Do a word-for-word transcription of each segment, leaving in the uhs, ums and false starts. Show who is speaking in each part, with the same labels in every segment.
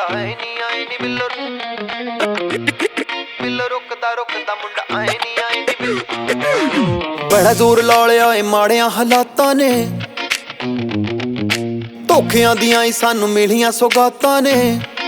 Speaker 1: ਮੁੰਡਾ ਹੈ ਨੀ ਆਏ ਨੀ ਬਿੱਲੋ ਬਿੱਲੋ ਰੁਕਦਾ ਰੁਕਦਾ ਮੁੰਡਾ ਆਏ ਨੀ ਆਏ ਨੀ ਬਿੱਲੋ। ਬੜਾ ਜ਼ੋਰ ਲਾ ਲਿਆ ਏ ਮਾੜਿਆਂ ਹਾਲਾਤਾਂ ਨੇ, ਧੋਖਿਆਂ ਦੀਆਂ ਹੀ ਸਾਨੂੰ ਮਿਲੀਆਂ ਸੌਗਾਤਾਂ ਨੇ।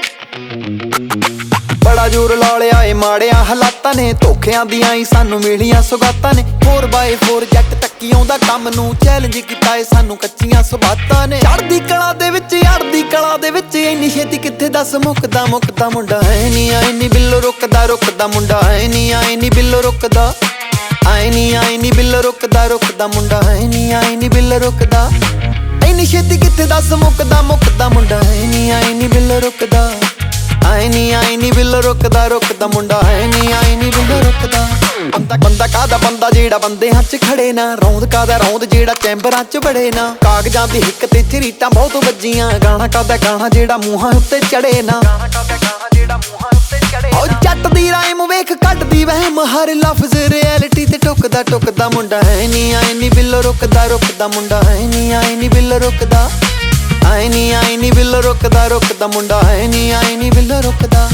Speaker 1: ਬੜਾ ਜ਼ੋਰ ਲਾ ਲਿਆ ਏ ਮਾੜਿਆਂ ਹਾਲਾਤਾਂ ਨੇ, ਧੋਖਿਆਂ ਦੀਆਂ ਹੀ ਸਾਨੂੰ ਮਿਲੀਆਂ ਸੌਗਾਤਾਂ ਨੇ। ਫੋਰ ਬਾਏ ਫੋਰ ਜੱਟ ਤੱਕੀ ਆਉਂਦਾ ਕੰਮ ਨੂੰ, ਚੈਲੰਜ ਕੀਤਾ ਏ ਸਾਨੂੰ ਕੱਚੀਆਂ ਸੁਬਾਤਾਂ ਨੇ। ਚੜ੍ਹਦੀ ਕਲਾ ਦੇ ਵਿੱਚ ਅੜਦੀ ਕਲਾ ਦੇ ਵਿੱਚ ਇੰਨੀ ਛੇਤੀ ਕਿੱਥੇ ਦੱਸ ਮੁੱਕਦਾ ਮੁੱਕਦਾ ਮੁੰਡਾ ਹੈ ਨੀ ਆਏ ਨੀ ਬਿੱਲੋ ਰੁਕਦਾ ਰੁਕਦਾ ਮੁੰਡਾ ਹੈ ਨੀ ਆਏ ਨੀ ਬਿੱਲੋ ਰੁਕਦਾ ਆਏ ਨੀ ਆਏ ਨੀ ਬਿੱਲੋ ਰੁਕਦਾ ਰੁਕਦਾ ਮੁੰਡਾ ਹੈ ਨੀ ਆਏ ਨੀ ਬਿੱਲੋ ਰੁਕਦਾ। ਇੰਨੀ ਛੇਤੀ ਕਿੱਥੇ ਦੱਸ ਮੁੱਕਦਾ ਮੁੱਕਦਾ ਮੁੰਡਾ ਹੈ ਨੀ ਆਏ ਨੀ ਬਿੱਲੋ ਰੁਕਦਾ ਆਏ ਨੀ ਆਏ ਨੀ ਬਿੱਲੋ ਰੁਕਦਾ ਰੁਕਦਾ ਮੁੰਡਾ ਹੈ ਨੀ ਆਏ ਨੀ ਬਿੱਲੋ ਰੁਕਦਾ। ਬੰਦਾ ਬੰਦਾ ਕਾਦਾ ਬੰਦਾ ਜਿਹੜਾ ਬੰਦਿਆਂ 'ਚ ਖੜੇ ਨਾ, ਰੌਂਦ ਕਾਦਾ ਰੌਂਦ ਜਿਹੜਾ ਚੈਂਬਰਾਂ 'ਚ ਵੜੇ ਨਾ। ਕਾਗਜ਼ਾਂ ਦੀ ਹਿੱਕ ਤੇ ਝਰੀਟਾਂ ਬਹੁਤ ਵੱਜੀਆਂ, ਗਾਣਾ ਕਾਦਾ ਗਾਣਾ ਜਿਹੜਾ ਮੂੰਹਾਂ ਉੱਤੇ ਚੜੇ ਨਾ। ਗਾਣਾ ਕਾਦਾ ਗਾਣਾ ਜਿਹੜਾ ਮੂੰਹਾਂ ਉੱਤੇ ਚੜੇ ਨਾ। ਓ ਜੱਟ ਦੀ ਰਾਇਮ ਵੇਖ ਕੱਢਦੀ ਵਹਿਮ, ਹਰ ਲਫ਼ਜ਼ ਰਿਐਲਿਟੀ ਤੇ ਟੁਕਦਾ ਟੁਕਦਾ ਮੁੰਡਾ ਹੈ ਨੀ ਆਏ ਨੀ ਬਿੱਲੋ ਰੁਕਦਾ ਰੁਕਦਾ ਮੁੰਡਾ ਹੈ ਨੀ ਆਏ ਨੀ ਬਿੱਲੋ ਰੁਕਦਾ ਆਏ ਨੀ ਆਏ ਨੀ ਬਿੱਲੋ ਰੁਕਦਾ ਰੁਕਦਾ ਮੁੰਡਾ ਹੈ ਨੀ ਆਏ ਨੀ ਬਿੱਲੋ ਰੁਕਦਾ।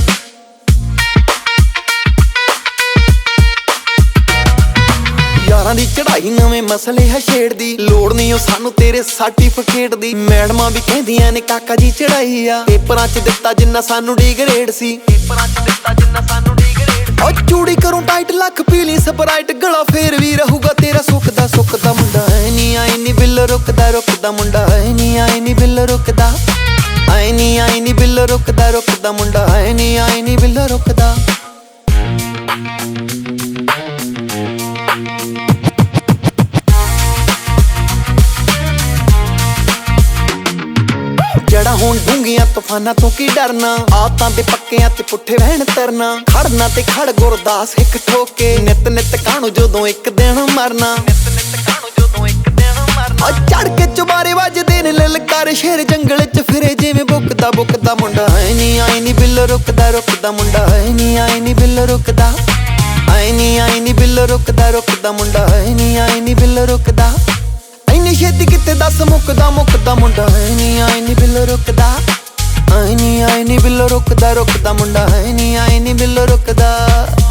Speaker 1: ਯਾਰਾਂ ਦੀ ਚੜਾਈ ਨਵੇਂ ਮਸਲੇ ਹੈ ਛੇੜਦੀ, ਲੋੜ ਨਹੀਂ ਉਹ ਸਾਨੂੰ ਤੇਰੇ ਸਰਟੀਫਿਕੇਟ ਦੀ। ਮੈਡਮਾਂ ਵੀ ਕਹਿੰਦੀਆਂ ਨੇ ਕਾਕਾ ਜੀ ਚੜਾਈ ਆ, ਪੇਪਰਾਂ 'ਚ ਦਿੱਤਾ ਜਿੰਨਾ ਸਾਨੂੰ ਡੀ ਗ੍ਰੇਡ ਸੀ। ਪੇਪਰਾਂ 'ਚ ਦਿੱਤਾ ਜਿੰਨਾ ਸਾਨੂੰ ਡੀ ਗ੍ਰੇਡ। ਓ ਚੂੜੀ ਕਰੂੰ ਟਾਈਟ ਲੱਖ ਪੀਲੀ ਸਪਰਾਈਟ, ਗਲਾ ਫੇਰ ਵੀ ਰਹੂਗਾ ਤੇਰਾ ਸੁੱਕਦਾ ਸੁੱਕਦਾ ਮੁੰਡਾ ਹੈ ਨੀ ਆਏ ਨੀ ਬਿੱਲੋ ਰੁਕਦਾ ਰੁਕਦਾ ਮੁੰਡਾ ਹੈ ਨੀ ਆਏ ਨੀ ਬਿੱਲੋ ਰੁਕਦਾ ਆਏ ਨੀ ਆਏ ਨੀ ਬਿੱਲੋ ਰੁਕਦਾ ਰੁਕਦਾ ਮੁੰਡਾ ਹੈ ਨੀ ਆਏ ਨੀ ਬਿੱਲੋ ਰੁਕਦਾ। ਜੜਾ ਹੁਣ ਡੂੰਘੀਆਂ ਤੂਫਾਨਾਂ ਤੋਂ ਕੀ ਡਰਨਾ, ਆਦਤਾਂ ਦੇ ਪੱਕਿਆਂ ਤੇ ਪੁੱਠੇ ਵਹਿਣ ਤਰਨਾ। ਖੜਨਾ ਤੇ ਖੜ ਗੁਰਦਾਸ ਹਿੱਕ ਠੋਕੇ, ਨਿਤ ਨਿਤ ਕਾਣੂ ਜਦੋਂ ਇੱਕ ਦਿਨ ਮਰਨਾ। ਨਿਤ ਨਿਤ ਕਾਣੂ ਜਦੋਂ ਇੱਕ ਦਿਨ ਮਰਨਾ। ਚੜ ਕੇ ਚੁਬਾਰੇ ਵੱਜਦੇ ਨੇ ਲਲਕਾਰ, ਸ਼ੇਰ ਜੰਗਲ 'ਚ ਫਿਰੇ ਜਿਵੇਂ ਬੁੱਕਦਾ ਬੁੱਕਦਾ ਮੁੰਡਾ ਹੈ ਨੀ ਆਏ ਨੀ ਬਿੱਲੋ ਰੁਕਦਾ ਰੁਕਦਾ ਮੁੰਡਾ ਹੈ ਨੀ ਆਏ ਨੀ ਬਿੱਲੋ ਰੁਕਦਾ ਆਏ ਨੀ ਆਏ ਨੀ ਬਿੱਲੋ ਰੁਕਦਾ ਰੁਕਦਾ ਮੁੰਡਾ ਹੈ ਨੀ ਆਏ ਨੀ ਬਿੱਲੋ ਰੁਕਦਾ। ਇੰਨੀ ਛੇਤੀ ਕਿੱਥੇ ਦੱਸ ਮੁੱਕਦਾ ਮੁੱਕਦਾ ਮੁੰਡਾ ਹੈ ਨੀ ਆਏ ਨੀ ਬਿੱਲੋ ਰੁਕਦਾ ਆਏ ਨੀ ਆਏ ਨੀ ਬਿੱਲੋ ਰੁਕਦਾ ਰੁਕਦਾ ਮੁੰਡਾ ਹੈ ਨੀ ਆਏ ਨੀ ਬਿੱਲੋ ਰੁਕਦਾ।